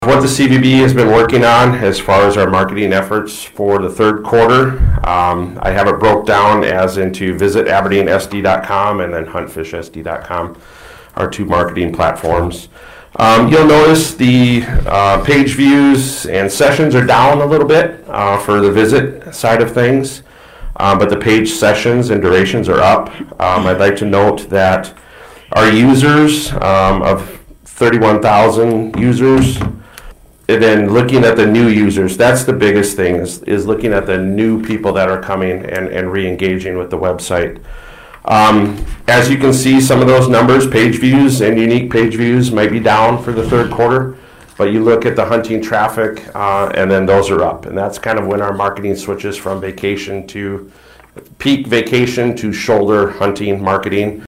What the CVB has been working on as far as our marketing efforts for the third quarter, I have it broke down as into visit AberdeenSD.com and then HuntFishSD.com, our two marketing platforms. You'll notice the page views and sessions are down a little bit for the visit side of things, but the page sessions and durations are up. I'd like to note that our users of 31,000 users, and then looking at the new users, that's the biggest thing, is looking at the new people that are coming and re-engaging with the website. As you can see, some of those numbers, page views and unique page views might be down for the third quarter, but you look at the hunting traffic and then those are up. And that's kind of when our marketing switches from vacation to peak vacation to shoulder hunting marketing.